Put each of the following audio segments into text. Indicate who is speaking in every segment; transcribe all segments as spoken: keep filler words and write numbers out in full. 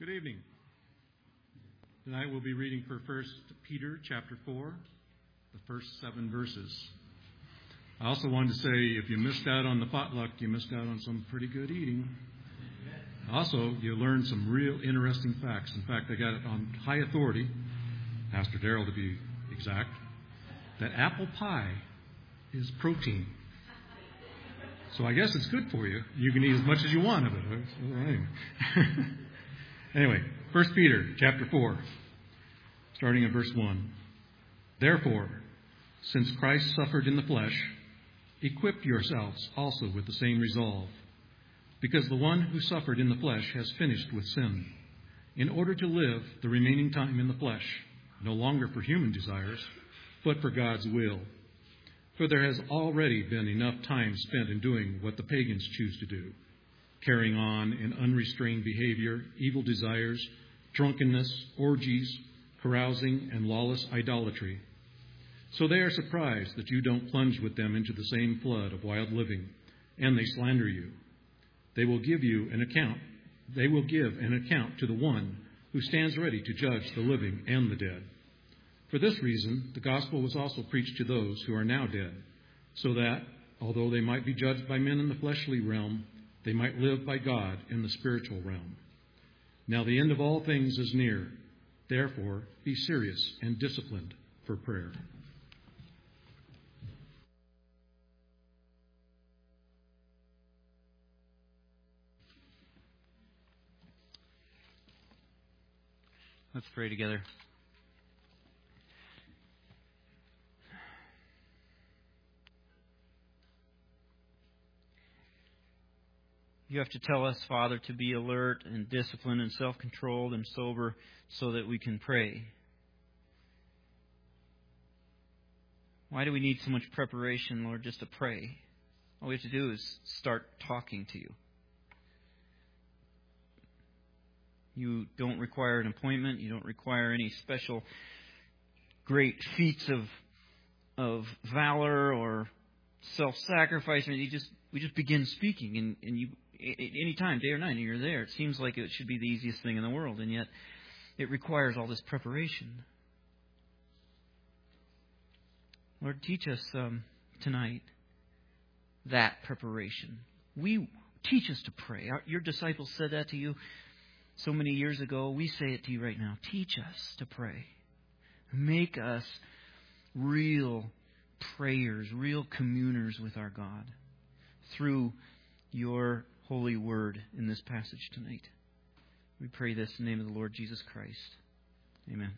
Speaker 1: Good evening. Tonight we'll be reading for First Peter chapter four, the first seven verses. I also wanted to say, if you missed out on the potluck, you missed out on some pretty good eating. Also, you learned some real interesting facts. In fact, I got it on high authority, Pastor Darrell to be exact, that apple pie is protein. So I guess it's good for you. You can eat as much as you want of it. Anyway, anyway First Peter chapter four, starting at verse one. Therefore, since Christ suffered in the flesh, equip yourselves also with the same resolve, because the one who suffered in the flesh has finished with sin, in order to live the remaining time in the flesh, no longer for human desires, but for God's will. For there has already been enough time spent in doing what the pagans choose to do, carrying on in unrestrained behavior, evil desires, drunkenness, orgies, carousing, and lawless idolatry. So they are surprised that you don't plunge with them into the same flood of wild living, and they slander you. They will give you an account. They will give an account to the one who stands ready to judge the living and the dead. For this reason, the gospel was also preached to those who are now dead, so that, although they might be judged by men in the fleshly realm, they might live by God in the spiritual realm. Now the end of all things is near. Therefore, be serious and disciplined for prayer.
Speaker 2: Let's pray together. You have to tell us, Father, to be alert and disciplined and self-controlled and sober so that we can pray. Why do we need so much preparation, Lord, just to pray? All we have to do is start talking to you. You don't require an appointment. You don't require any special great feats of of valor or self-sacrifice. You just we just begin speaking, and, and you any time, day or night, and you're there. It seems like it should be the easiest thing in the world, and yet it requires all this preparation. Lord, teach us um, tonight that preparation. We teach us to pray. Our, your disciples said that to you so many years ago. We say it to you right now. Teach us to pray. Make us real prayers, real communers with our God through your holy word in this passage tonight. We pray this in the name of the Lord Jesus Christ. Amen.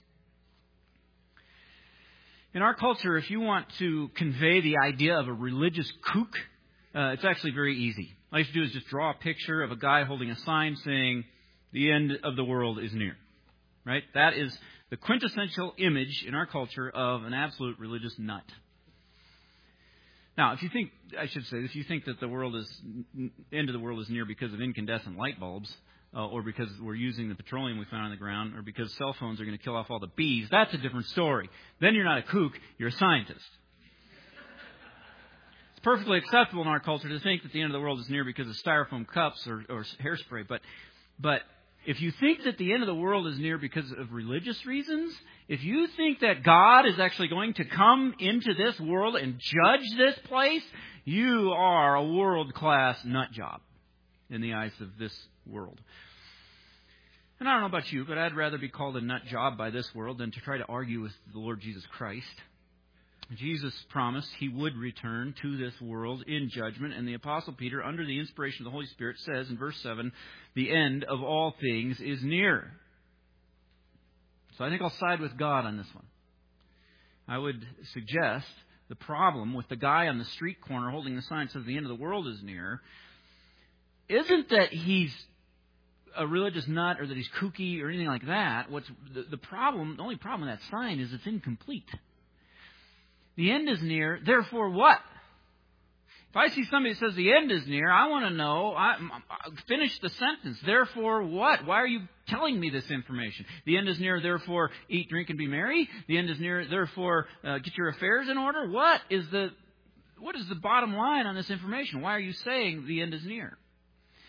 Speaker 2: In our culture, if you want to convey the idea of a religious kook, uh, it's actually very easy. All you have to do is just draw a picture of a guy holding a sign saying, "The end of the world is near." Right? That is the quintessential image in our culture of an absolute religious nut. Now, if you think, I should say, if you think that the world is, end of the world is near because of incandescent light bulbs, uh, or because we're using the petroleum we found on the ground, or because cell phones are going to kill off all the bees, that's a different story. Then you're not a kook, you're a scientist. It's perfectly acceptable in our culture to think that the end of the world is near because of styrofoam cups or, or hairspray, but, but if you think that the end of the world is near because of religious reasons, if you think that God is actually going to come into this world and judge this place, you are a world-class nut job in the eyes of this world. And I don't know about you, but I'd rather be called a nut job by this world than to try to argue with the Lord Jesus Christ. Jesus promised He would return to this world in judgment, and the Apostle Peter, under the inspiration of the Holy Spirit, says in verse seven, the end of all things is near. So I think I'll side with God on this one. I would suggest the problem with the guy on the street corner holding the sign that says the end of the world is near isn't that he's a religious nut or that he's kooky or anything like that. What's the, the problem, the only problem with that sign is it's incomplete. The end is near, therefore what? If I see somebody that says the end is near, I want to know, I, I, finish the sentence. Therefore what? Why are you telling me this information? The end is near, therefore eat, drink, and be merry? The end is near, therefore uh, get your affairs in order? What is the what is the bottom line on this information? Why are you saying the end is near?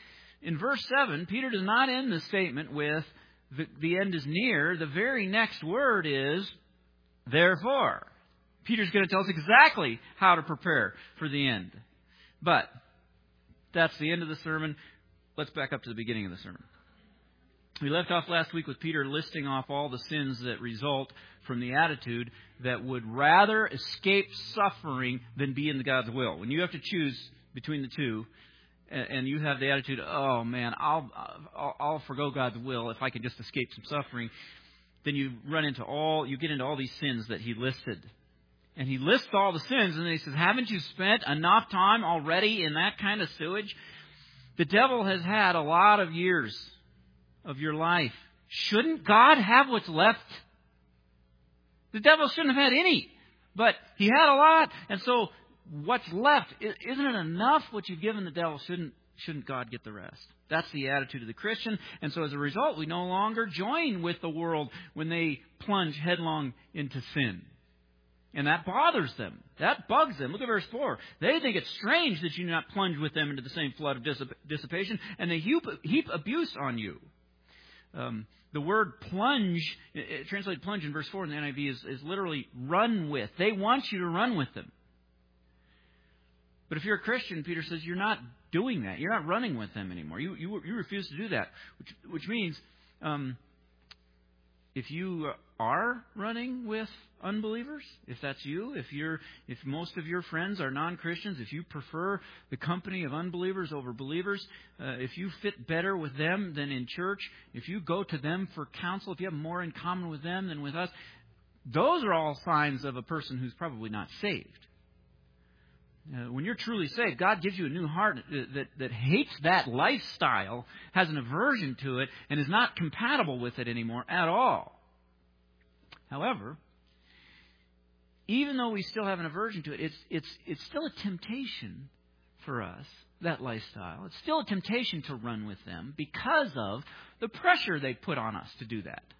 Speaker 2: in verse seven, Peter does not end the statement with, the, the end is near. The very next word is, therefore. Peter's going to tell us exactly how to prepare for the end. But that's the end of the sermon. Let's back up to the beginning of the sermon. We left off last week with Peter listing off all the sins that result from the attitude that would rather escape suffering than be in God's will. When you have to choose between the two, and you have the attitude, oh man, I'll, I'll, I'll forgo God's will if I can just escape some suffering, then you run into all, you get into all these sins that he listed. And he lists all the sins, and then he says, haven't you spent enough time already in that kind of sewage? The devil has had a lot of years of your life. Shouldn't God have what's left? The devil shouldn't have had any, but he had a lot, and so what's left, isn't it enough what you've given the devil? Shouldn't shouldn't God get the rest? That's the attitude of the Christian, and so as a result, we no longer join with the world when they plunge headlong into sin. And that bothers them. That bugs them. Look at verse four. They think it's strange that you do not plunge with them into the same flood of dissip- dissipation, and they heap, heap abuse on you. Um, the word plunge, it, translated plunge in verse four in the N I V, is, is literally run with. They want you to run with them. But if you're a Christian, Peter says, you're not doing that. You're not running with them anymore. You you, you refuse to do that, which, which means um, if you are running with unbelievers, if that's you, if you're, if most of your friends are non-Christians, if you prefer the company of unbelievers over believers, uh, if you fit better with them than in church, if you go to them for counsel, if you have more in common with them than with us, those are all signs of a person who's probably not saved. Uh, when you're truly saved, God gives you a new heart that, that, that hates that lifestyle, has an aversion to it, and is not compatible with it anymore at all. However, even though we still have an aversion to it, it's, it's, it's still a temptation for us, that lifestyle. It's still a temptation to run with them because of the pressure they put on us to do that.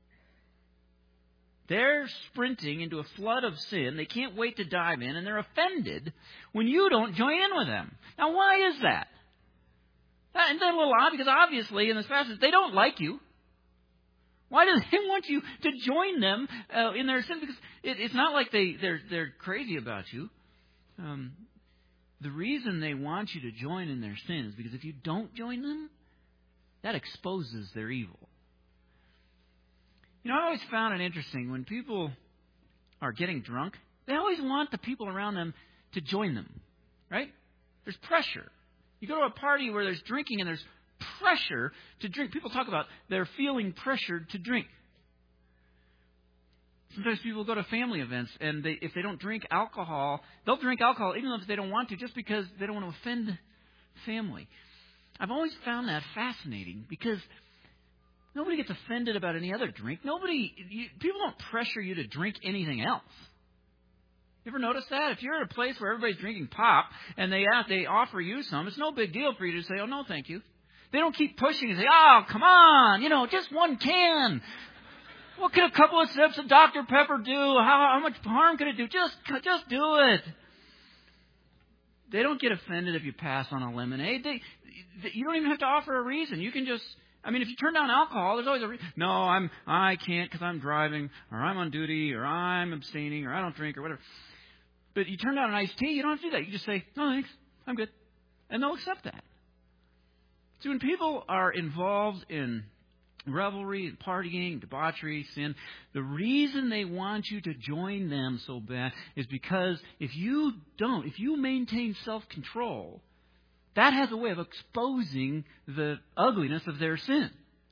Speaker 2: They're sprinting into a flood of sin. They can't wait to dive in, and they're offended when you don't join in with them. Now, why is that? That isn't that a little odd? Because obviously, in this passage, they don't like you. Why do they want you to join them uh, in their sin? Because it, it's not like they, they're, they're crazy about you. Um, the reason they want you to join in their sin is because if you don't join them, that exposes their evil. You know, I always found it interesting when people are getting drunk, they always want the people around them to join them, right? There's pressure. You go to a party where there's drinking and there's pressure to drink. People talk about they're feeling pressured to drink. Sometimes people go to family events and they, if they don't drink alcohol, they'll drink alcohol even if they don't want to, just because they don't want to offend family. I've always found that fascinating because nobody gets offended about any other drink. Nobody, you, people don't pressure you to drink anything else. You ever notice that? If you're at a place where everybody's drinking pop and they ask, they offer you some, it's no big deal for you to say, oh, no, thank you. They don't keep pushing and say, oh, come on, you know, just one can. What can a couple of sips of Doctor Pepper do? How, how much harm could it do? Just, just do it. They don't get offended if you pass on a lemonade. They, they, you don't even have to offer a reason. You can just, I mean, if you turn down alcohol, there's always a reason. No, I'm, I can't because I'm driving, or I'm on duty, or I'm abstaining, or I don't drink, or whatever. But you turn down an iced tea, you don't have to do that. You just say, no, thanks, I'm good. And they'll accept that. See, when people are involved in revelry, partying, debauchery, sin, the reason they want you to join them so bad is because if you don't, if you maintain self-control, that has a way of exposing the ugliness of their sin.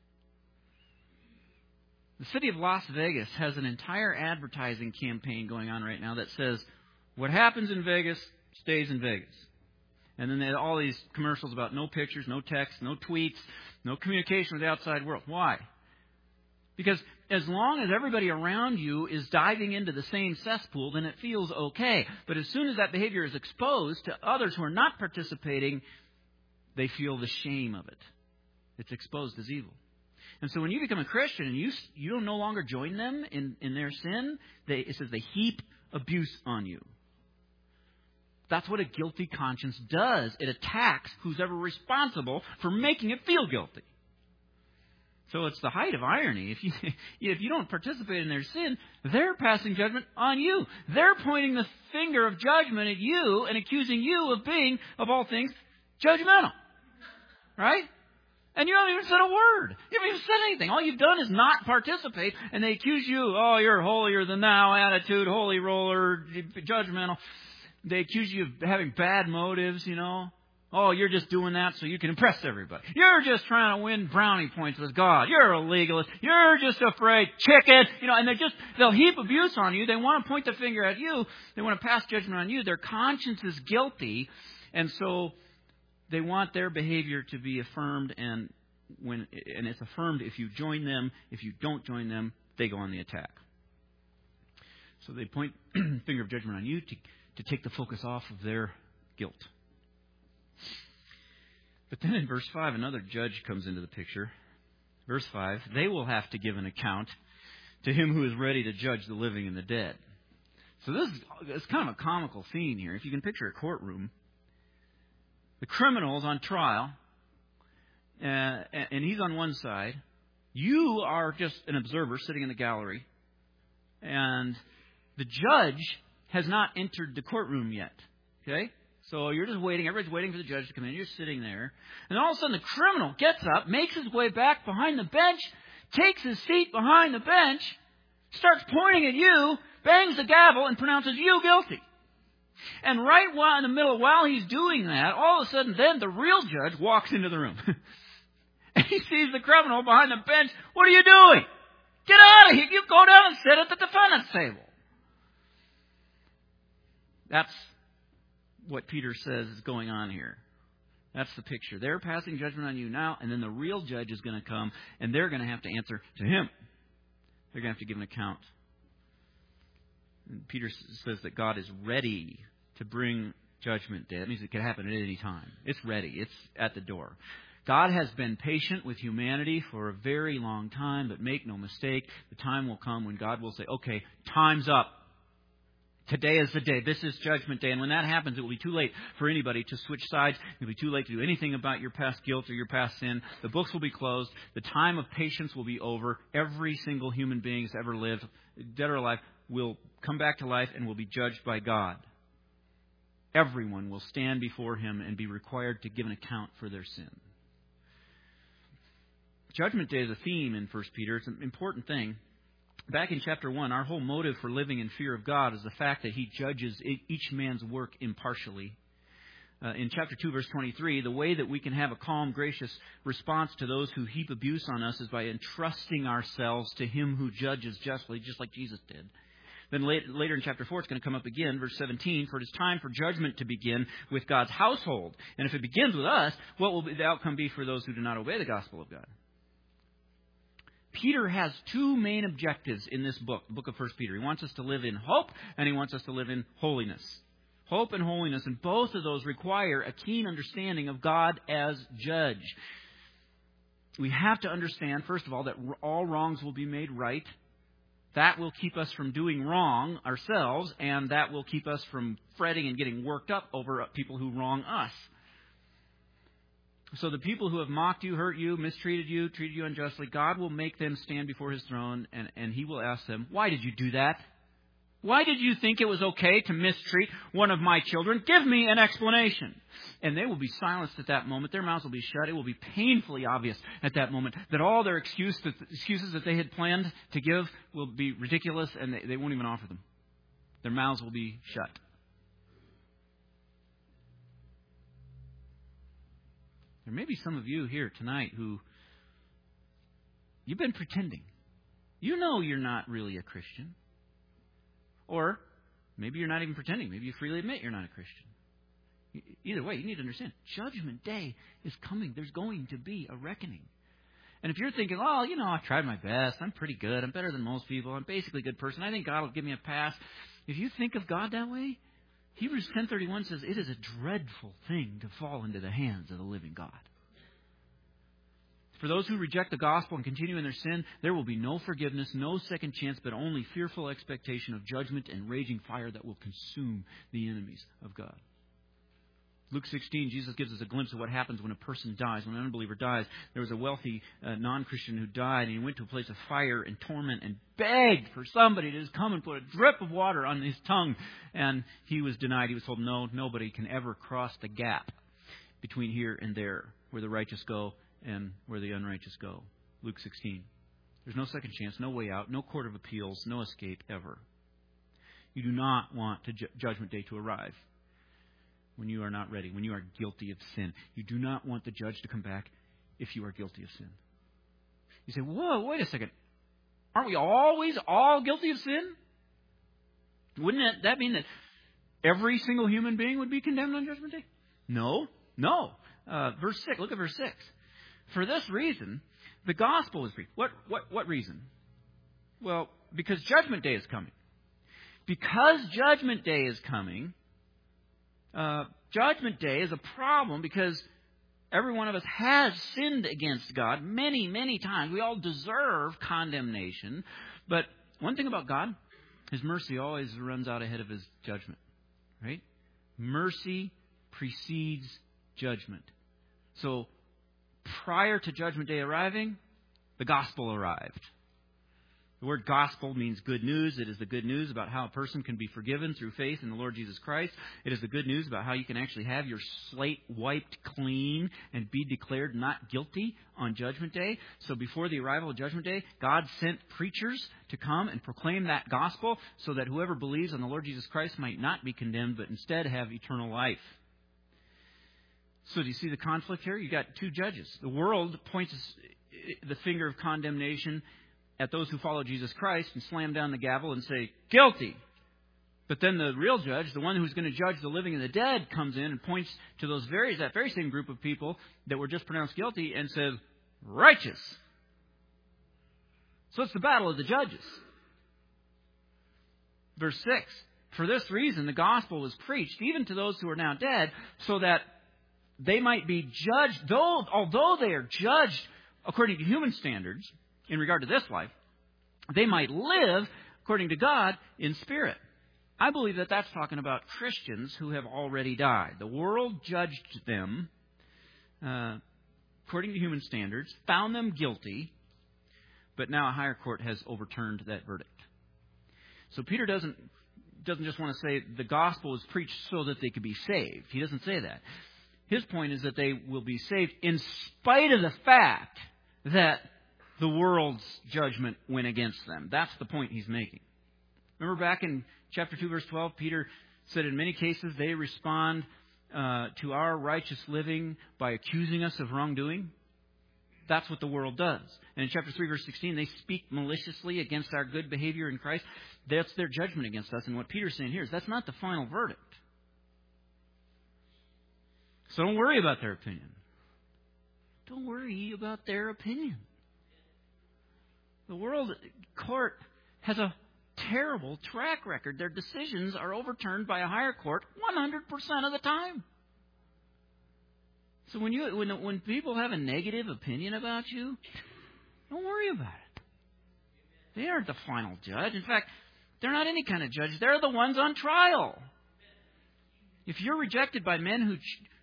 Speaker 2: The city of Las Vegas has an entire advertising campaign going on right now that says, what happens in Vegas stays in Vegas. And then they have all these commercials about no pictures, no text, no tweets, no communication with the outside world. Why? Because as long as everybody around you is diving into the same cesspool, then it feels okay. But as soon as that behavior is exposed to others who are not participating, they feel the shame of it. It's exposed as evil. And so when you become a Christian and you you don't no longer join them in, in their sin, they, it says they heap abuse on you. That's what a guilty conscience does. It attacks who's ever responsible for making it feel guilty. So it's the height of irony. If you if you don't participate in their sin, they're passing judgment on you. They're pointing the finger of judgment at you and accusing you of being, of all things, judgmental. Right? And you haven't even said a word. You haven't even said anything. All you've done is not participate, and they accuse you, oh, you're holier than thou attitude, holy roller, judgmental. They accuse you of having bad motives, you know. Oh, you're just doing that so you can impress everybody. You're just trying to win brownie points with God. You're a legalist. You're just afraid. Chicken. You know, and they just, they'll heap abuse on you. They want to point the finger at you. They want to pass judgment on you. Their conscience is guilty. And so they want their behavior to be affirmed. And when, and it's affirmed if you join them. If you don't join them, they go on the attack. So they point finger of judgment on you to, to take the focus off of their guilt. But then in verse five, another judge comes into the picture. Verse five, they will have to give an account to him who is ready to judge the living and the dead. So this is kind of a comical scene here. If you can picture a courtroom, the criminal is on trial, uh, and he's on one side. You are just an observer sitting in the gallery, and the judge has not entered the courtroom yet. Okay? So you're just waiting. Everybody's waiting for the judge to come in. You're sitting there. And all of a sudden the criminal gets up, makes his way back behind the bench, takes his seat behind the bench, starts pointing at you, bangs the gavel, and pronounces you guilty. And right while in the middle, while he's doing that, all of a sudden then the real judge walks into the room. And he sees the criminal behind the bench. What are you doing? Get out of here. You go down and sit at the defendant's table. That's what Peter says is going on here. That's the picture. They're passing judgment on you now, and then the real judge is going to come, and they're going to have to answer to him. They're going to have to give an account. And Peter says that God is ready to bring judgment day. That means it can happen at any time. It's ready. It's at the door. God has been patient with humanity for a very long time, but make no mistake, the time will come when God will say, okay, time's up. Today is the day. This is Judgment Day. And when that happens, it will be too late for anybody to switch sides. It will be too late to do anything about your past guilt or your past sin. The books will be closed. The time of patience will be over. Every single human being that's ever lived, dead or alive, will come back to life and will be judged by God. Everyone will stand before Him and be required to give an account for their sin. Judgment Day is a theme in First Peter. It's an important thing. Back in chapter one, our whole motive for living in fear of God is the fact that He judges each man's work impartially. Uh, in chapter two, verse twenty-three, the way that we can have a calm, gracious response to those who heap abuse on us is by entrusting ourselves to Him who judges justly, just like Jesus did. Then later, later in chapter four, it's going to come up again, verse seventeen, for it is time for judgment to begin with God's household. And if it begins with us, what will the outcome be for those who do not obey the gospel of God? Peter has two main objectives in this book, the book of First Peter. He wants us to live in hope, and he wants us to live in holiness. Hope and holiness, and both of those require a keen understanding of God as judge. We have to understand, first of all, that all wrongs will be made right. That will keep us from doing wrong ourselves, and that will keep us from fretting and getting worked up over people who wrong us. So the people who have mocked you, hurt you, mistreated you, treated you unjustly, God will make them stand before His throne, and, and He will ask them, why did you do that? Why did you think it was okay to mistreat one of my children? Give me an explanation. And they will be silenced at that moment. Their mouths will be shut. It will be painfully obvious at that moment that all their excuse, that, excuses that they had planned to give will be ridiculous, and they, they won't even offer them. Their mouths will be shut. There may be some of you here tonight who you've been pretending. You know you're not really a Christian. Or maybe you're not even pretending. Maybe you freely admit you're not a Christian. Either way, you need to understand, Judgment Day is coming. There's going to be a reckoning. And if you're thinking, oh, you know, I've tried my best. I'm pretty good. I'm better than most people. I'm basically a good person. I think God will give me a pass. If you think of God that way, Hebrews ten thirty-one says it is a dreadful thing to fall into the hands of the living God. For those who reject the gospel and continue in their sin, there will be no forgiveness, no second chance, but only fearful expectation of judgment and raging fire that will consume the enemies of God. Luke sixteen, Jesus gives us a glimpse of what happens when a person dies, when an unbeliever dies. There was a wealthy uh, non-Christian who died, and he went to a place of fire and torment and begged for somebody to just come and put a drip of water on his tongue. And he was denied. He was told, no, nobody can ever cross the gap between here and there, where the righteous go and where the unrighteous go. Luke sixteen. There's no second chance, no way out, no court of appeals, no escape ever. You do not want to ju- Judgment Day to arrive when you are not ready, when you are guilty of sin. You do not want the judge to come back if you are guilty of sin. You say, whoa, wait a second. Aren't we always all guilty of sin? Wouldn't that, that mean that every single human being would be condemned on Judgment Day? No, no. Uh, verse six, look at verse six. For this reason, the gospel is preached. What, what, what reason? Well, because Judgment Day is coming. Because Judgment Day is coming, Uh, Judgment Day is a problem because every one of us has sinned against God many, many times. We all deserve condemnation. But one thing about God, His mercy always runs out ahead of His judgment. Right? Mercy precedes judgment. So prior to Judgment Day arriving, the gospel arrived. The word gospel means good news. It is the good news about how a person can be forgiven through faith in the Lord Jesus Christ. It is the good news about how you can actually have your slate wiped clean and be declared not guilty on Judgment Day. So before the arrival of Judgment Day, God sent preachers to come and proclaim that gospel so that whoever believes on the Lord Jesus Christ might not be condemned, but instead have eternal life. So do you see the conflict here? You've got two judges. The world points the finger of condemnation at those who follow Jesus Christ and slam down the gavel and say, guilty. But then the real judge, the one who's going to judge the living and the dead, comes in and points to those very, that very same group of people that were just pronounced guilty and says, righteous. So it's the battle of the judges. Verse six, for this reason the gospel was preached even to those who are now dead, so that they might be judged, though, although they are judged according to human standards, in regard to this life, they might live according to God in spirit. I believe that that's talking about Christians who have already died. The world judged them uh, according to human standards, found them guilty, but now a higher court has overturned that verdict. So Peter doesn't doesn't just want to say the gospel was preached so that they could be saved. He doesn't say that. His point is that they will be saved in spite of the fact that the world's judgment went against them. That's the point he's making. Remember back in chapter two, verse twelve, Peter said in many cases they respond uh, to our righteous living by accusing us of wrongdoing. That's what the world does. And in chapter three, verse sixteen, they speak maliciously against our good behavior in Christ. That's their judgment against us. And what Peter's saying here is that's not the final verdict. So don't worry about their opinion. Don't worry about their opinion. The world court has a terrible track record. Their decisions are overturned by a higher court one hundred percent of the time. So when you when when people have a negative opinion about you, don't worry about it. They aren't the final judge. In fact, they're not any kind of judge. They're the ones on trial. If you're rejected by men who...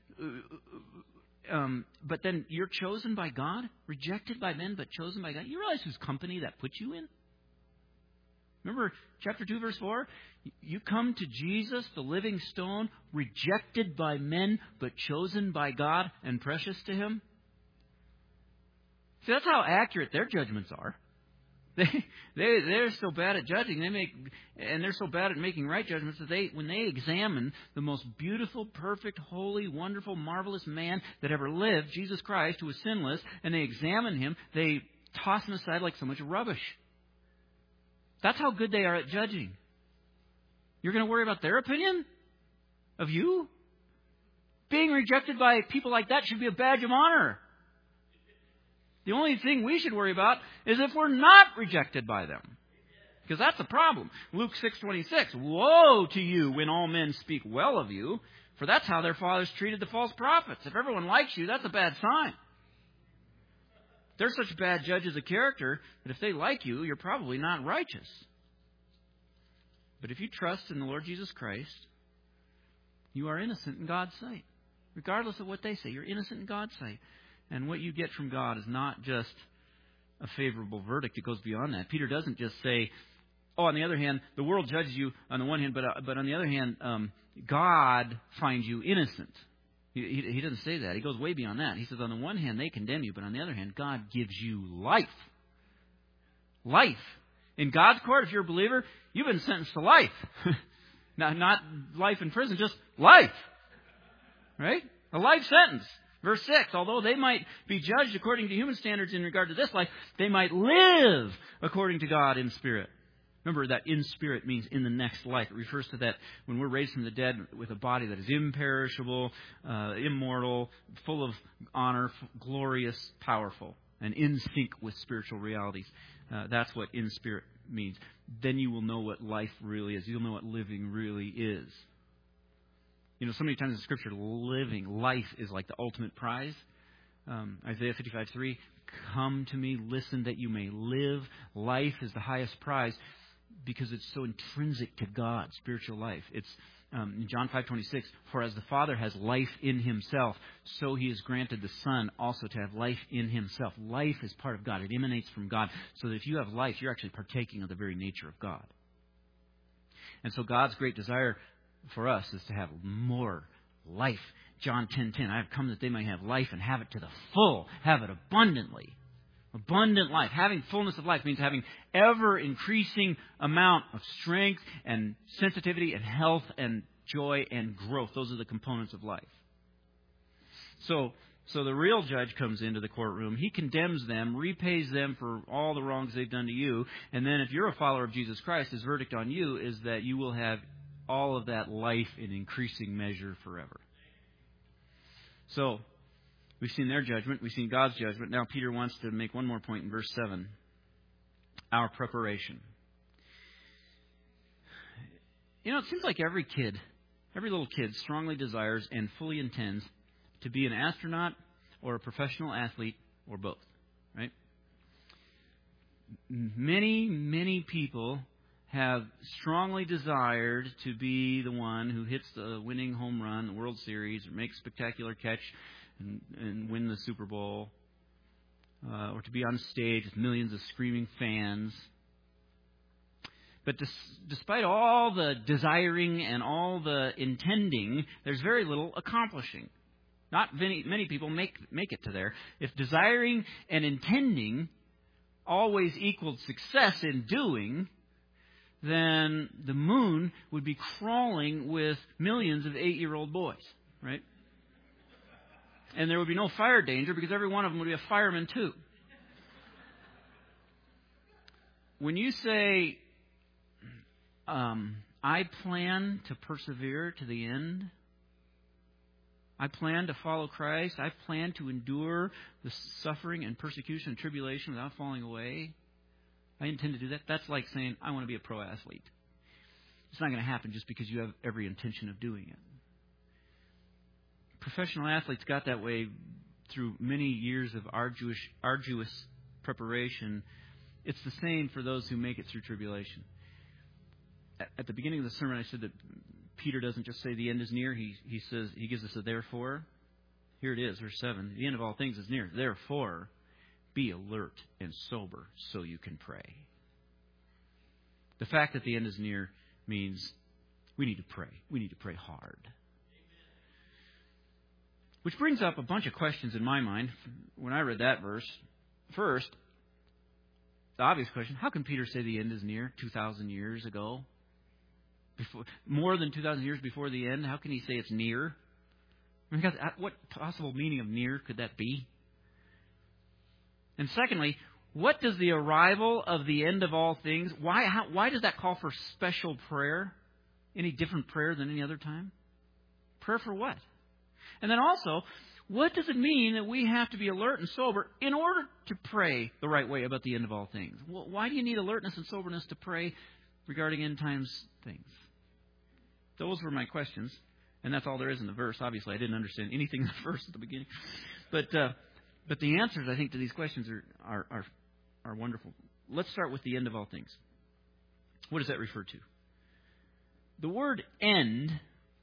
Speaker 2: Um, but then you're chosen by God, rejected by men, but chosen by God. You realize whose company that puts you in? Remember chapter two, verse four? You come to Jesus, the living stone, rejected by men, but chosen by God and precious to Him. See, that's how accurate their judgments are. They, they, they're so bad at judging, they make, and they're so bad at making right judgments that they, when they examine the most beautiful, perfect, holy, wonderful, marvelous man that ever lived, Jesus Christ, who was sinless, and they examine Him, they toss Him aside like so much rubbish. That's how good they are at judging. You're going to worry about their opinion of you? Being rejected by people like that should be a badge of honor. The only thing we should worry about is if we're not rejected by them. Because that's the problem. Luke six twenty-six, woe to you when all men speak well of you, for that's how their fathers treated the false prophets. If everyone likes you, that's a bad sign. They're such bad judges of character that if they like you, you're probably not righteous. But if you trust in the Lord Jesus Christ, you are innocent in God's sight. regardless of what they say. You're innocent in God's sight. And what you get from God is not just a favorable verdict. It goes beyond that. Peter doesn't just say, oh, on the other hand, the world judges you on the one hand, but uh, but on the other hand, um, God finds you innocent. He, he, he doesn't say that. He goes way beyond that. He says, on the one hand, they condemn you, but on the other hand, God gives you life. Life. In God's court, if you're a believer, you've been sentenced to life. not, not life in prison, just life. Right? A life sentence. Verse six, although they might be judged according to human standards in regard to this life, they might live according to God in spirit. Remember that in spirit means in the next life. It refers to that when we're raised from the dead with a body that is imperishable, uh, immortal, full of honor, glorious, powerful, and in sync with spiritual realities. Uh, that's what in spirit means. Then you will know what life really is. You'll know what living really is. You know, so many times in Scripture, living, life is like the ultimate prize. Um, Isaiah fifty-five three, come to me, listen that you may live. Life is the highest prize because it's so intrinsic to God, spiritual life. It's um, in John five twenty-six, for as the Father has life in himself, so he has granted the Son also to have life in himself. Life is part of God. It emanates from God. So that if you have life, you're actually partaking of the very nature of God. And so God's great desire for us is to have more life. John ten ten, I have come that they may have life and have it to the full, have it abundantly. Abundant life. Having fullness of life means having ever increasing amount of strength and sensitivity and health and joy and growth. Those are the components of life. So, so the real judge comes into the courtroom. He condemns them, repays them for all the wrongs they've done to you. And then if you're a follower of Jesus Christ, his verdict on you is that you will have all of that life in increasing measure forever. So, we've seen their judgment. We've seen God's judgment. Now Peter wants to make one more point in verse seven. Our preparation. You know, it seems like every kid, every little kid strongly desires and fully intends to be an astronaut or a professional athlete or both. Right? Many, many people have strongly desired to be the one who hits the winning home run, the World Series, or makes a spectacular catch and, and win the Super Bowl, uh, or to be on stage with millions of screaming fans. But dis- despite all the desiring and all the intending, there's very little accomplishing. Not many, many people make make it to there. If desiring and intending always equaled success in doing, then the moon would be crawling with millions of eight-year-old boys, right? And there would be no fire danger because every one of them would be a fireman too. When you say, um, I plan to persevere to the end, I plan to follow Christ, I plan to endure the suffering and persecution and tribulation without falling away, I intend to do that. That's like saying, I want to be a pro athlete. It's not going to happen just because you have every intention of doing it. Professional athletes got that way through many years of arduous, arduous preparation. It's the same for those who make it through tribulation. At the beginning of the sermon, I said that Peter doesn't just say the end is near. He, he says, he gives us a therefore. Here it is, verse seven. The end of all things is near. Therefore, be alert and sober so you can pray. The fact that the end is near means we need to pray. We need to pray hard. Which brings up a bunch of questions in my mind when I read that verse. First, the obvious question, how can Peter say the end is near two thousand years ago? Before, more than two thousand years before the end, how can he say it's near? I mean, what possible meaning of near could that be? And secondly, what does the arrival of the end of all things, why how, why does that call for special prayer? Any different prayer than any other time? Prayer for what? And then also, what does it mean that we have to be alert and sober in order to pray the right way about the end of all things? Well, why do you need alertness and soberness to pray regarding end times things? Those were my questions. And that's all there is in the verse. Obviously, I didn't understand anything in the verse at the beginning. But uh, but the answers, I think, to these questions are, are, are, are wonderful. Let's start with the end of all things. What does that refer to? The word end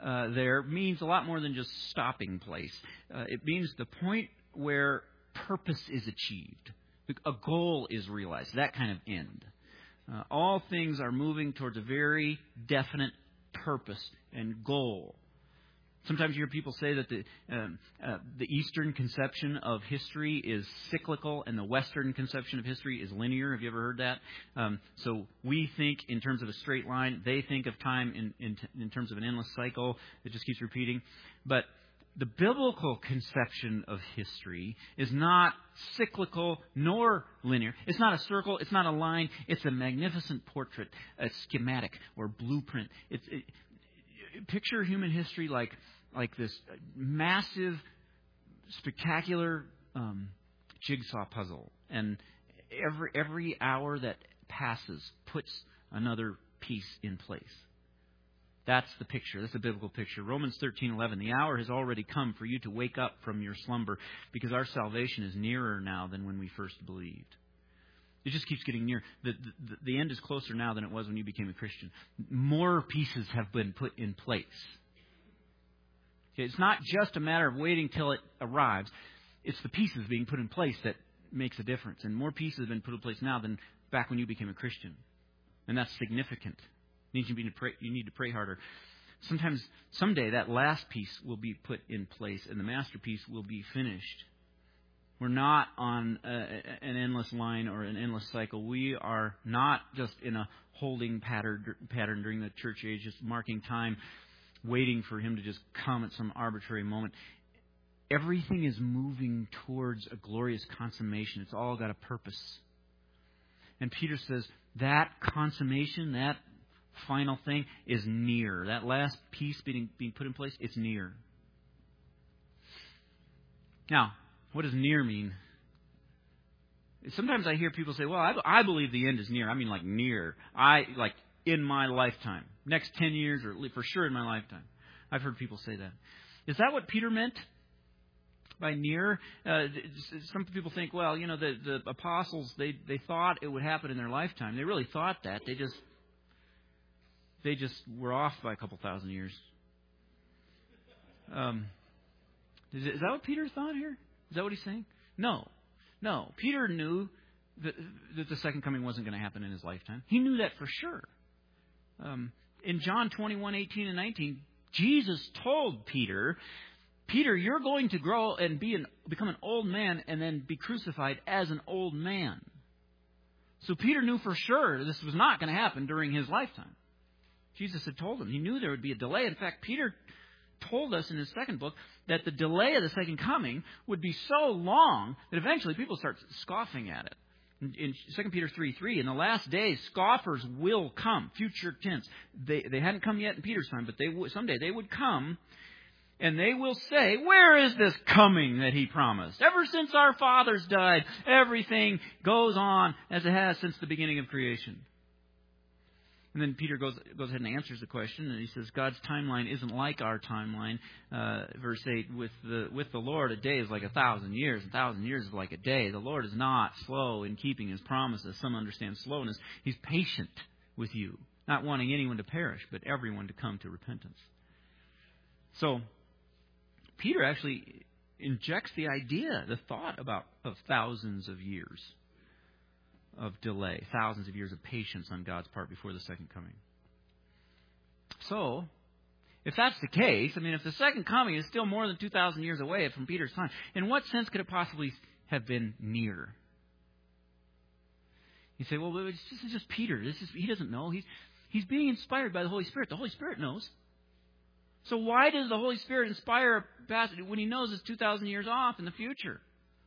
Speaker 2: uh, there means a lot more than just stopping place. Uh, it means the point where purpose is achieved. A goal is realized. That kind of end. Uh, all things are moving towards a very definite purpose and goal. Sometimes you hear people say that the um, uh, the Eastern conception of history is cyclical and the Western conception of history is linear. Have you ever heard that? Um, so we think in terms of a straight line. They think of time in, in, in terms of an endless cycle. It just keeps repeating. But the biblical conception of history is not cyclical nor linear. It's not a circle. It's not a line. It's a magnificent portrait, a schematic or blueprint. It's it, Picture human history like like this massive, spectacular um, jigsaw puzzle, and every every hour that passes puts another piece in place. That's the picture. That's the biblical picture. Romans thirteen eleven. The hour has already come for you to wake up from your slumber, because our salvation is nearer now than when we first believed. It just keeps getting near. The, the, the end is closer now than it was when you became a Christian. More pieces have been put in place. Okay, it's not just a matter of waiting till it arrives. It's the pieces being put in place that makes a difference. And more pieces have been put in place now than back when you became a Christian. And that's significant. It means you need to pray, you need to pray harder. Sometimes, someday, that last piece will be put in place and the masterpiece will be finished. We're not on a, an endless line or an endless cycle. We are not just in a holding pattern, pattern during the church age, just marking time, waiting for Him to just come at some arbitrary moment. Everything is moving towards a glorious consummation. It's all got a purpose. And Peter says that consummation, that final thing, is near. That last piece being, being put in place, it's near. Now, what does near mean? Sometimes I hear people say, well, I, I believe the end is near. I mean, like near. I like in my lifetime. Next ten years, or for sure in my lifetime. I've heard people say that. Is that what Peter meant by near? Uh, some people think, well, you know, the, the apostles, they, they thought it would happen in their lifetime. They really thought that. They just, they just were off by a couple thousand years. Um, is, is that what Peter thought here? Is that what he's saying? No. No. Peter knew that, that the second coming wasn't going to happen in his lifetime. He knew that for sure. Um, in John twenty-one, eighteen and nineteen, Jesus told Peter, Peter, you're going to grow and be an, become an old man and then be crucified as an old man. So Peter knew for sure this was not going to happen during his lifetime. Jesus had told him. He knew there would be a delay. In fact, Peter told us in his second book that the delay of the second coming would be so long that eventually people start scoffing at it. In Second Peter three three, in the last days, scoffers will come. Future tense. They they hadn't come yet in Peter's time, but they would, someday they would come, and they will say, where is this coming that he promised? Ever since our fathers died, everything goes on as it has since the beginning of creation. And then Peter goes goes ahead and answers the question, and he says, God's timeline isn't like our timeline. Uh, verse eight, with the with the Lord, a day is like a thousand years, a thousand years is like a day. The Lord is not slow in keeping His promises. Some understand slowness. He's patient with you, not wanting anyone to perish, but everyone to come to repentance. So, Peter actually injects the idea, the thought about of thousands of years of delay, thousands of years of patience on God's part before the second coming. So, if that's the case, I mean, if the second coming is still more than two thousand years away from Peter's time, in what sense could it possibly have been near? You say, well, this is just Peter. This is, he doesn't know. He's, he's being inspired by the Holy Spirit. The Holy Spirit knows. So why does the Holy Spirit inspire a passage when He knows it's two thousand years off in the future?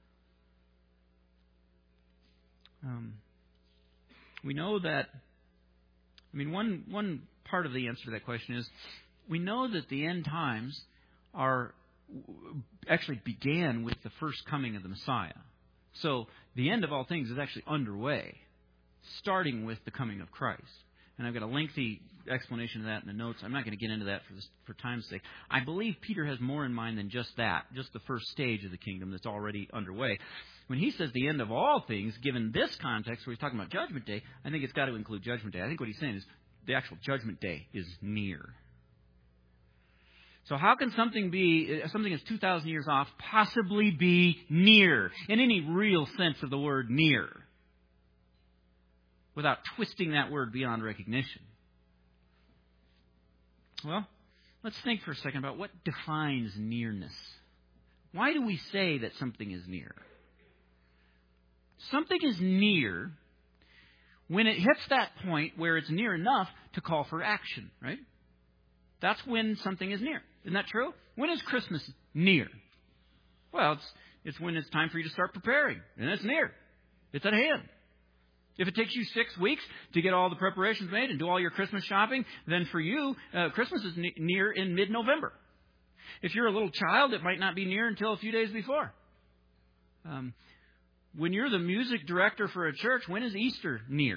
Speaker 2: Um, we know that, I mean, one one part of the answer to that question is, we know that the end times are actually began with the first coming of the Messiah. So the end of all things is actually underway, starting with the coming of Christ. And I've got a lengthy explanation of that in the notes. I'm not going to get into that for this, for time's sake. I believe Peter has more in mind than just that, just the first stage of the kingdom that's already underway. When he says the end of all things, given this context where he's talking about Judgment Day, I think it's got to include Judgment Day. I think what he's saying is the actual Judgment Day is near. So how can something be, something that's two thousand years off, possibly be near, in any real sense of the word near, without twisting that word beyond recognition? Well, let's think for a second about what defines nearness. Why do we say that something is near? Something is near when it hits that point where it's near enough to call for action, right? That's when something is near. Isn't that true? When is Christmas near? Well, it's, it's when it's time for you to start preparing. And it's near. It's at hand. If it takes you six weeks to get all the preparations made and do all your Christmas shopping, then for you, uh, Christmas is ne- near in mid-November. If you're a little child, it might not be near until a few days before. Um, when you're the music director for a church, when is Easter near?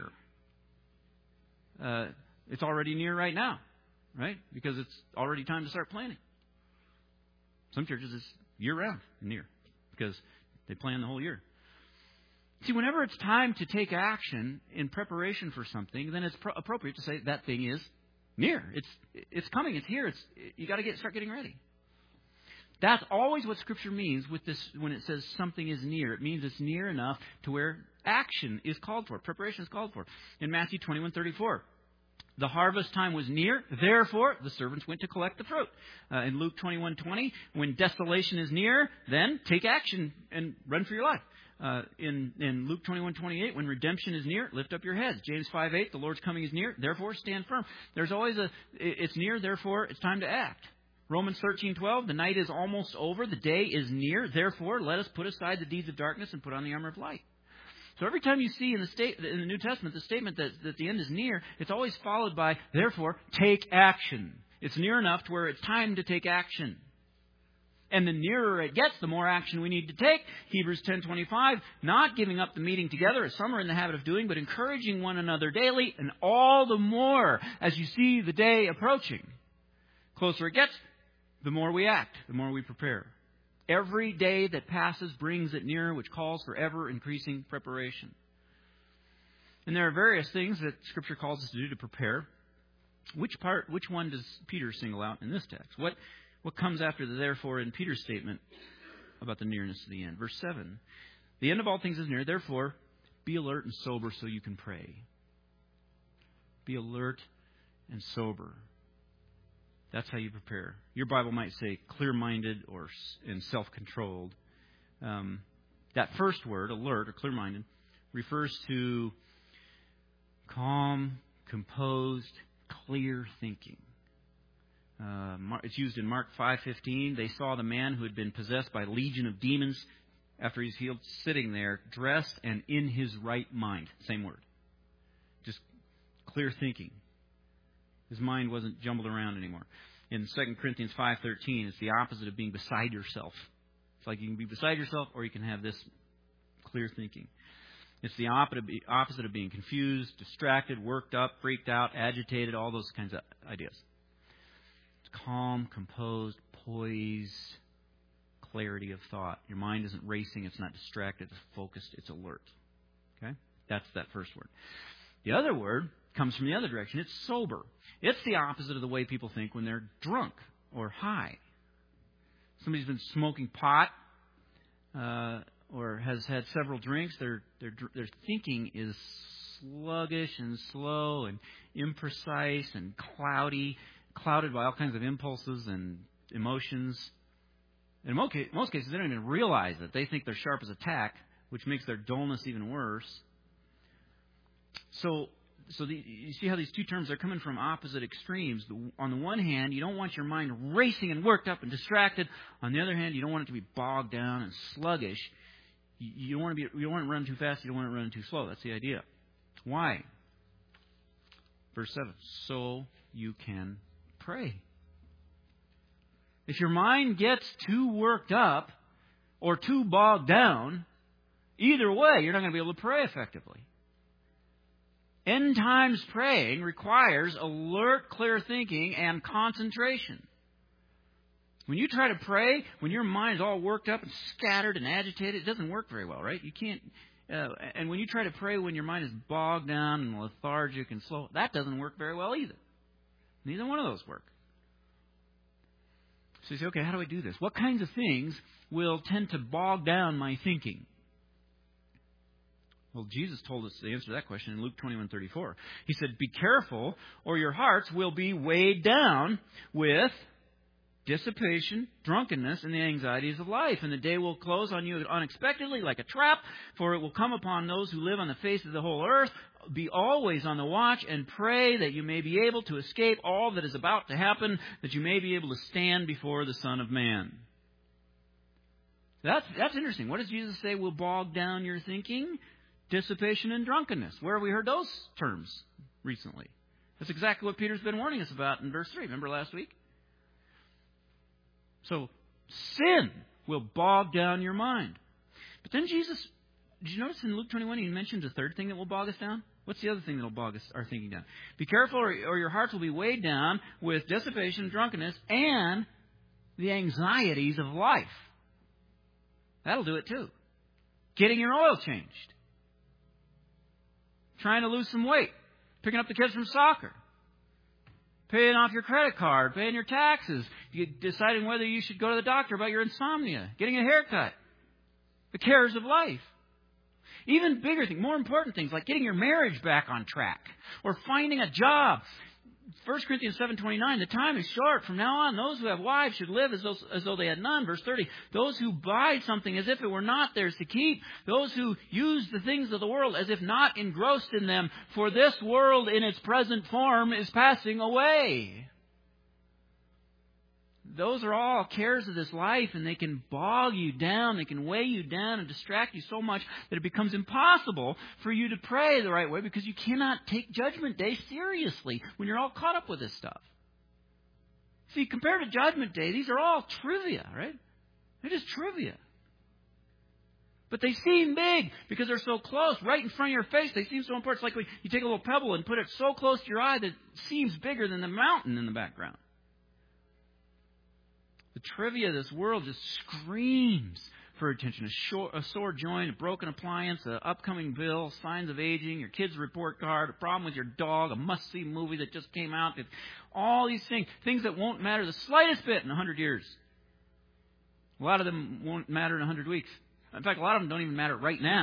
Speaker 2: Uh, it's already near right now, right? Because it's already time to start planning. Some churches it's year-round near because they plan the whole year. See, whenever it's time to take action in preparation for something, then it's pro- appropriate to say that thing is near. It's it's coming. It's here. It's you got to get start getting ready. That's always what Scripture means with this when it says something is near. It means it's near enough to where action is called for, preparation is called for. In Matthew twenty-one thirty-four, the harvest time was near, therefore the servants went to collect the fruit. Uh, in Luke twenty-one twenty, when desolation is near, then take action and run for your life. Uh, in, in Luke twenty-one twenty-eight, when redemption is near, lift up your heads. James five eight, the Lord's coming is near, therefore stand firm. There's always a, it's near, therefore it's time to act. Romans thirteen twelve, the night is almost over, the day is near, therefore let us put aside the deeds of darkness and put on the armor of light. So every time you see in the state, in the New Testament the statement that, that the end is near, it's always followed by, therefore, take action. It's near enough to where it's time to take action. And the nearer it gets, the more action we need to take. Hebrews ten twenty-five, not giving up the meeting together, as some are in the habit of doing, but encouraging one another daily, and all the more as you see the day approaching. Closer it gets, the more we act, the more we prepare. Every day that passes brings it nearer, which calls for ever-increasing preparation. And there are various things that Scripture calls us to do to prepare. Which part, which one does Peter single out in this text? What What comes after the therefore in Peter's statement about the nearness of the end? Verse seven. The end of all things is near. Therefore, be alert and sober so you can pray. Be alert and sober. That's how you prepare. Your Bible might say clear-minded or and self-controlled. Um, that first word, alert or clear-minded, refers to calm, composed, clear thinking. Uh, it's used in Mark five fifteen. They saw the man who had been possessed by a legion of demons after he's healed, sitting there, dressed and in his right mind. Same word. Just clear thinking. His mind wasn't jumbled around anymore. In Second Corinthians five thirteen, it's the opposite of being beside yourself. It's like you can be beside yourself or you can have this clear thinking. It's the opposite of being confused, distracted, worked up, freaked out, agitated, all those kinds of ideas. Calm, composed, poised, clarity of thought. Your mind isn't racing, it's not distracted, it's focused, it's alert. Okay? That's that first word. The other word comes from the other direction. It's sober. It's the opposite of the way people think when they're drunk or high. Somebody's been smoking pot uh, or has had several drinks. Their, their, their thinking is sluggish and slow and imprecise and cloudy. Clouded by all kinds of impulses and emotions. In most cases, they don't even realize it. They think they're sharp as a tack, which makes their dullness even worse. So, so the, you see how these two terms are coming from opposite extremes. The, on the one hand, you don't want your mind racing and worked up and distracted. On the other hand, you don't want it to be bogged down and sluggish. You, you don't want to be. You don't want it to run too fast. You don't want it to run too slow. That's the idea. Why? Verse seven. So you can pray. If your mind gets too worked up or too bogged down, either way, you're not going to be able to pray effectively. End times praying requires alert, clear thinking and concentration. When you try to pray, when your mind is all worked up and scattered and agitated, it doesn't work very well, right? You can't. Uh, and when you try to pray when your mind is bogged down and lethargic and slow, that doesn't work very well either. Neither one of those work. So you say, okay, how do I do this? What kinds of things will tend to bog down my thinking? Well, Jesus told us the answer to that question in Luke twenty-one thirty-four. He said, be careful, or your hearts will be weighed down with dissipation, drunkenness, and the anxieties of life. And the day will close on you unexpectedly like a trap, for it will come upon those who live on the face of the whole earth. Be always on the watch and pray that you may be able to escape all that is about to happen, that you may be able to stand before the Son of Man. That's, that's interesting. What does Jesus say will bog down your thinking? Dissipation and drunkenness. Where have we heard those terms recently? That's exactly what Peter's been warning us about in verse three. Remember last week? So, sin will bog down your mind. But then Jesus, did you notice in Luke twenty-one he mentions a third thing that will bog us down? What's the other thing that will bog us, our thinking down? Be careful, or, or your hearts will be weighed down with dissipation, drunkenness, and the anxieties of life. That'll do it too. Getting your oil changed. Trying to lose some weight. Picking up the kids from soccer. Paying off your credit card. Paying your taxes. Deciding whether you should go to the doctor about your insomnia. Getting a haircut. The cares of life. Even bigger things, more important things, like getting your marriage back on track. Or finding a job. First Corinthians seven twenty-nine, the time is short. From now on, those who have wives should live as though, as though they had none. Verse thirty, those who buy something as if it were not theirs to keep. Those who use the things of the world as if not engrossed in them. For this world in its present form is passing away. Those are all cares of this life, and they can bog you down, they can weigh you down and distract you so much that it becomes impossible for you to pray the right way, because you cannot take Judgment Day seriously when you're all caught up with this stuff. See, compared to Judgment Day, these are all trivia, right? They're just trivia. But they seem big because they're so close, right in front of your face. They seem so important. It's like when you take a little pebble and put it so close to your eye that it seems bigger than the mountain in the background. The trivia of this world just screams for attention. A, short, a sore joint, a broken appliance, an upcoming bill, signs of aging, your kid's report card, a problem with your dog, a must-see movie that just came out. All these things, things that won't matter the slightest bit in a hundred years. A lot of them won't matter in a hundred weeks. In fact, a lot of them don't even matter right now.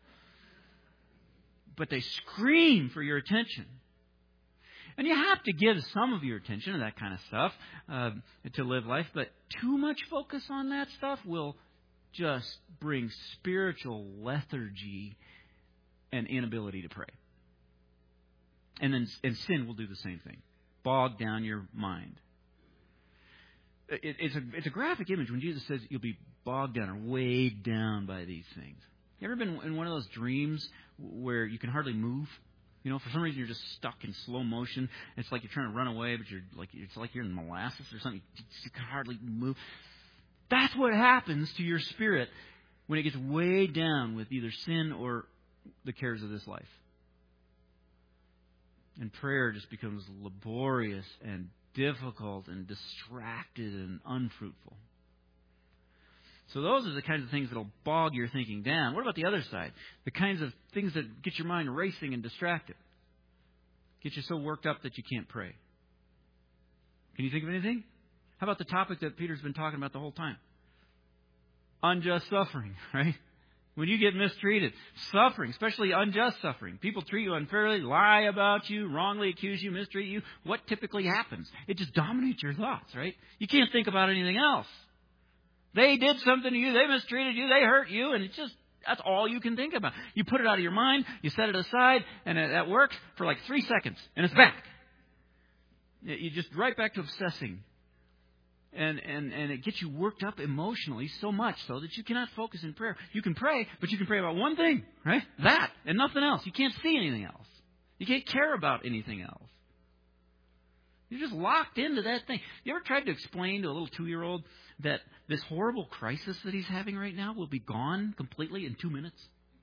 Speaker 2: But they scream for your attention. And you have to give some of your attention to that kind of stuff uh, to live life. But too much focus on that stuff will just bring spiritual lethargy and inability to pray. And then and sin will do the same thing. Bog down your mind. It, it's, a, it's a graphic image when Jesus says you'll be bogged down or weighed down by these things. You ever been in one of those dreams where you can hardly move? You know, for some reason you're just stuck in slow motion. It's like you're trying to run away, but you're like it's like you're in molasses or something. You just can hardly move. That's what happens to your spirit when it gets weighed down with either sin or the cares of this life. And prayer just becomes laborious and difficult and distracted and unfruitful. So those are the kinds of things that will bog your thinking down. What about the other side? The kinds of things that get your mind racing and distracted. Get you so worked up that you can't pray. Can you think of anything? How about the topic that Peter's been talking about the whole time? Unjust suffering, right? When you get mistreated, suffering, especially unjust suffering. People treat you unfairly, lie about you, wrongly accuse you, mistreat you. What typically happens? It just dominates your thoughts, right? You can't think about anything else. They did something to you. They mistreated you. They hurt you. And it's just, that's all you can think about. You put it out of your mind. You set it aside. And that works for like three seconds. And it's back. You just right back to obsessing. And, and, and it gets you worked up emotionally so much so that you cannot focus in prayer. You can pray, but you can pray about one thing, right? That and nothing else. You can't see anything else. You can't care about anything else. You're just locked into that thing. You ever tried to explain to a little two-year-old that this horrible crisis that he's having right now will be gone completely in two minutes?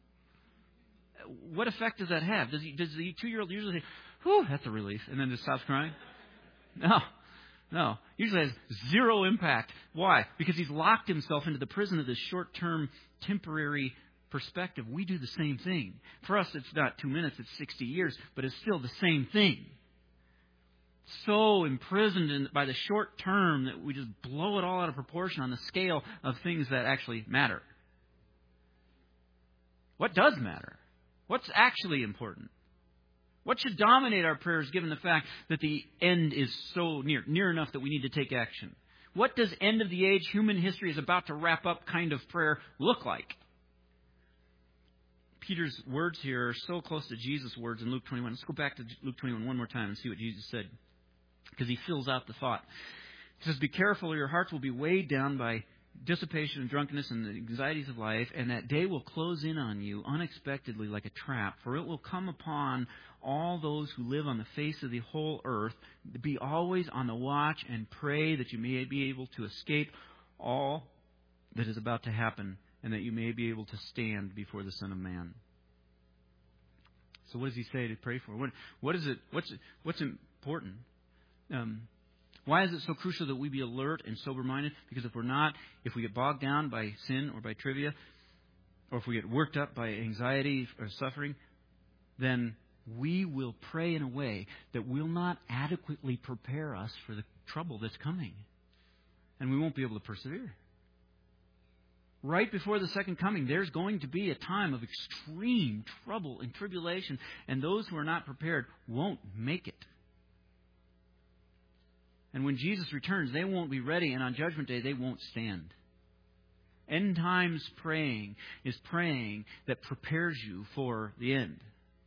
Speaker 2: What effect does that have? Does, he, does the two-year-old usually say, whew, that's a relief, and then just stops crying? No. No. Usually has zero impact. Why? Because he's locked himself into the prison of this short-term, temporary perspective. We do the same thing. For us, it's not two minutes, it's sixty years, but it's still the same thing. so imprisoned in, by the short term that we just blow it all out of proportion on the scale of things that actually matter. What does matter? What's actually important? What should dominate our prayers given the fact that the end is so near, near enough that we need to take action? What does end of the age, human history is about to wrap up kind of prayer look like? Peter's words here are so close to Jesus' words in Luke twenty-one. Let's go back to Luke twenty-one one more time and see what Jesus said, because he fills out the thought. He says, "Be careful, or your hearts will be weighed down by dissipation and drunkenness and the anxieties of life, and that day will close in on you unexpectedly like a trap, for it will come upon all those who live on the face of the whole earth. Be always on the watch and pray that you may be able to escape all that is about to happen, and that you may be able to stand before the Son of Man." So what does he say to pray for? What, what is it? What's what's important? Um, Why is it so crucial that we be alert and sober-minded? Because if we're not, if we get bogged down by sin or by trivia, or if we get worked up by anxiety or suffering, then we will pray in a way that will not adequately prepare us for the trouble that's coming. And we won't be able to persevere. Right before the second coming, there's going to be a time of extreme trouble and tribulation, and those who are not prepared won't make it. And when Jesus returns, they won't be ready, and on Judgment Day, they won't stand. End times praying is praying that prepares you for the end.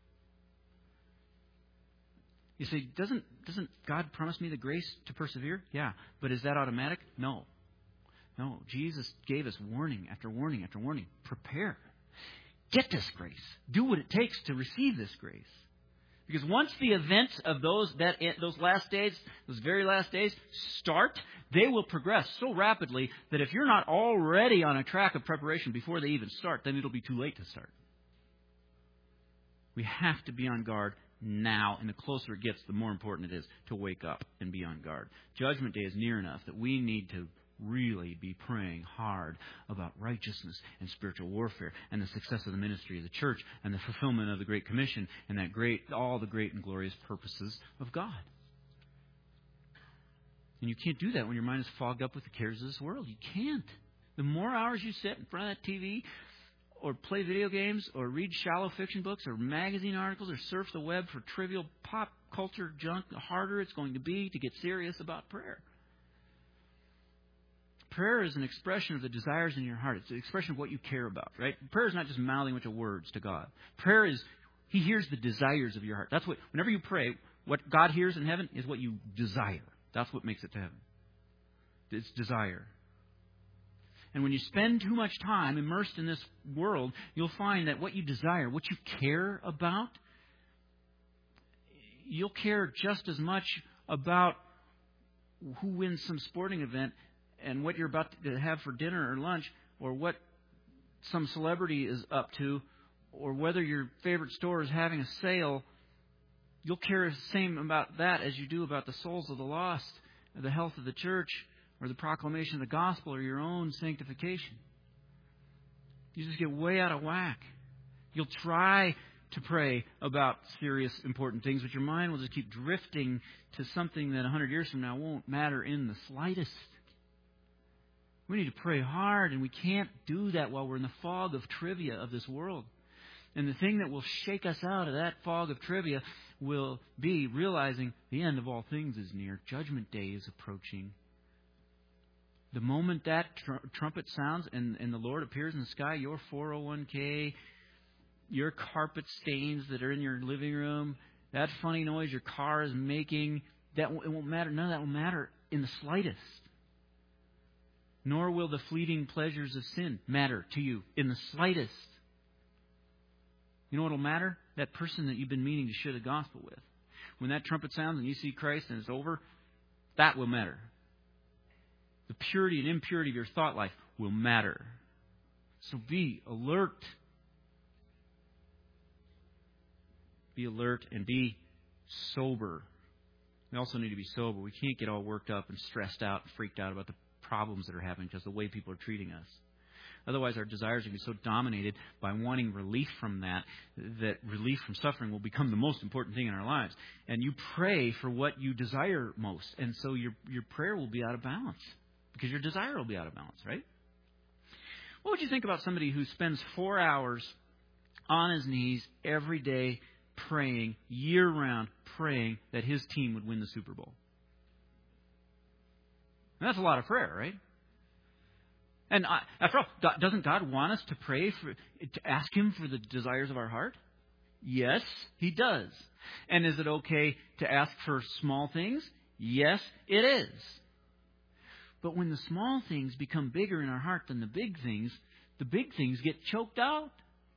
Speaker 2: You say, doesn't doesn't God promise me the grace to persevere? Yeah, but is that automatic? No. No, Jesus gave us warning after warning after warning. Prepare. Get this grace. Do what it takes to receive this grace. Because once the events of those that those last days, those very last days, start, they will progress so rapidly that if you're not already on a track of preparation before they even start, then it'll be too late to start. We have to be on guard now, and the closer it gets, the more important it is to wake up and be on guard. Judgment Day is near enough that we need to really be praying hard about righteousness and spiritual warfare and the success of the ministry of the church and the fulfillment of the Great Commission and that great, all the great and glorious purposes of God. And you can't do that when your mind is fogged up with the cares of this world. You can't. The more hours you sit in front of that T V or play video games or read shallow fiction books or magazine articles or surf the web for trivial pop culture junk, the harder it's going to be to get serious about prayer. Prayer is an expression of the desires in your heart. It's an expression of what you care about, right? Prayer is not just mouthing a bunch of words to God. Prayer is, He hears the desires of your heart. That's what, whenever you pray, what God hears in heaven is what you desire. That's what makes it to heaven. It's desire. And when you spend too much time immersed in this world, you'll find that what you desire, what you care about, you'll care just as much about who wins some sporting event and what you're about to have for dinner or lunch, or what some celebrity is up to, or whether your favorite store is having a sale. You'll care the same about that as you do about the souls of the lost, or the health of the church, or the proclamation of the gospel, or your own sanctification. You just get way out of whack. You'll try to pray about serious, important things, but your mind will just keep drifting to something that a hundred years from now won't matter in the slightest. We need to pray hard, and we can't do that while we're in the fog of trivia of this world. And the thing that will shake us out of that fog of trivia will be realizing the end of all things is near. Judgment Day is approaching. The moment that tr- trumpet sounds and, and the Lord appears in the sky, your four oh one k, your carpet stains that are in your living room, that funny noise your car is making, that it won't matter. None of that will matter in the slightest. Nor will the fleeting pleasures of sin matter to you in the slightest. You know what will matter? That person that you've been meaning to share the gospel with. When that trumpet sounds and you see Christ and it's over, that will matter. The purity and impurity of your thought life will matter. So be alert. Be alert and be sober. We also need to be sober. We can't get all worked up and stressed out and freaked out about the problems that are happening because of the way people are treating us. Otherwise, our desires will be so dominated by wanting relief from that, that relief from suffering will become the most important thing in our lives. And you pray for what you desire most. And so your, your prayer will be out of balance because your desire will be out of balance, right? What would you think about somebody who spends four hours on his knees every day praying, year-round praying that his team would win the Super Bowl? And that's a lot of prayer, right? And I, after all, God, doesn't God want us to pray, for, to ask Him for the desires of our heart? Yes, He does. And is it okay to ask for small things? Yes, it is. But when the small things become bigger in our heart than the big things, the big things get choked out.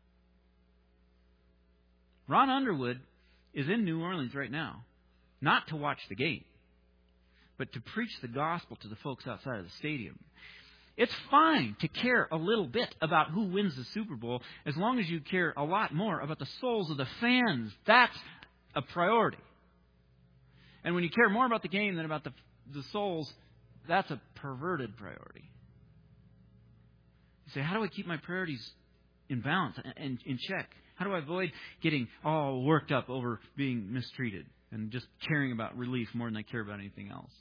Speaker 2: Ron Underwood is in New Orleans right now, not to watch the game, but to preach the gospel to the folks outside of the stadium. It's fine to care a little bit about who wins the Super Bowl as long as you care a lot more about the souls of the fans. That's a priority. And when you care more about the game than about the, the souls, that's a perverted priority. You say, how do I keep my priorities in balance and in check? How do I avoid getting all worked up over being mistreated and just caring about relief more than I care about anything else?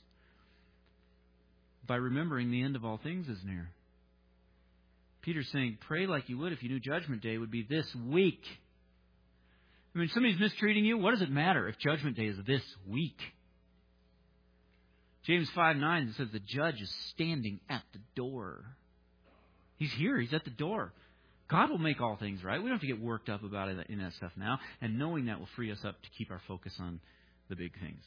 Speaker 2: By remembering the end of all things is near. Peter's saying, pray like you would if you knew Judgment Day would be this week. I mean, if somebody's mistreating you, what does it matter if Judgment Day is this week? James five nine says the judge is standing at the door. He's here. He's at the door. God will make all things right. We don't have to get worked up about it in that stuff now. And knowing that will free us up to keep our focus on the big things.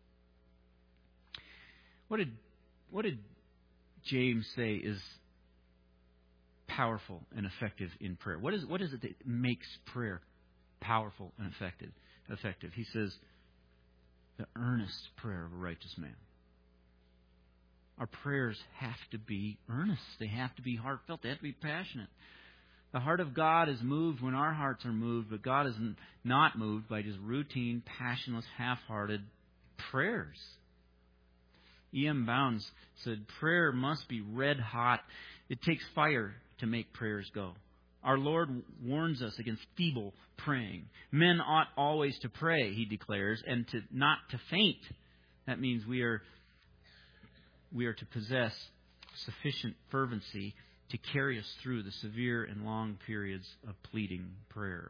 Speaker 2: What did what did James say is powerful and effective in prayer? What is what is it that makes prayer powerful and effective? Effective. He says, the earnest prayer of a righteous man. Our prayers have to be earnest. They have to be heartfelt. They have to be passionate. The heart of God is moved when our hearts are moved, but God is not moved by just routine, passionless, half-hearted prayers. E M Bounds said, prayer must be red hot. It takes fire to make prayers go. Our Lord warns us against feeble praying. Men ought always to pray, he declares, and to not to faint. That means we are we are to possess sufficient fervency to carry us through the severe and long periods of pleading prayer.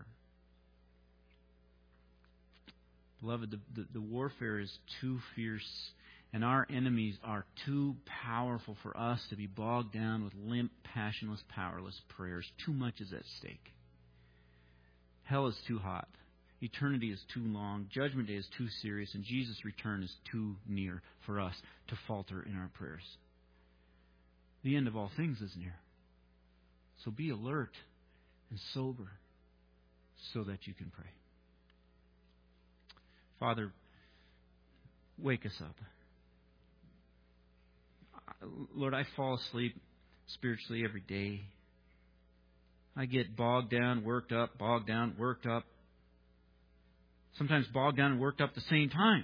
Speaker 2: Beloved, the, the, the warfare is too fierce, and our enemies are too powerful for us to be bogged down with limp, passionless, powerless prayers. Too much is at stake. Hell is too hot. Eternity is too long. Judgment Day is too serious, and Jesus' return is too near for us to falter in our prayers. The end of all things is near. So be alert and sober so that you can pray. Father, wake us up. Lord, I fall asleep spiritually every day. I get bogged down, worked up, bogged down, worked up. Sometimes bogged down and worked up at the same time.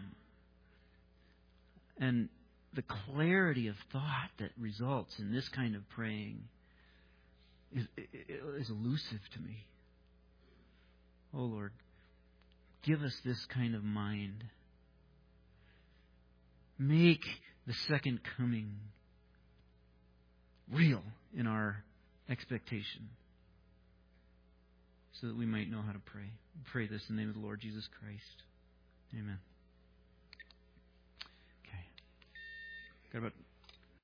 Speaker 2: And the clarity of thought that results in this kind of praying is, is elusive to me. Oh Lord, give us this kind of mind. Make the second coming real in our expectation, so that we might know how to pray. We pray this in the name of the Lord Jesus Christ. Amen. Okay. Got about